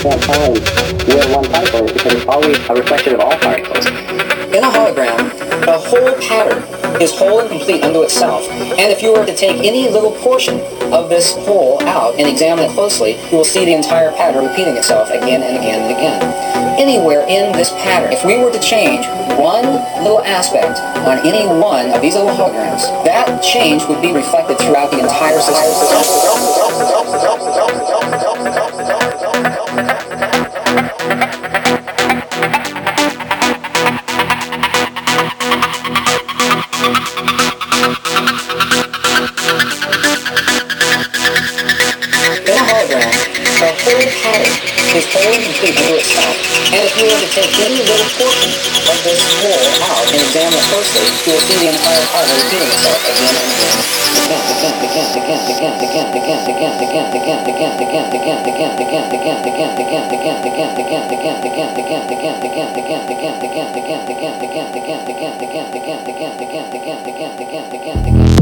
can't find where one particle is because it's always a reflection of all particles. In a hologram, the whole pattern is whole and complete unto itself. And if you were to take any little portion of this whole out and examine it closely, you will see the entire pattern repeating itself again and again and again. Anywhere in this pattern, if we were to change one little aspect on any one of these little holograms, that change would be reflected throughout the entire system. In a hologram, the whole pattern is whole and complete unto itself. And if you were to take any little portion of this whole out and examine it closely, you will see the entire pattern repeating itself again and again.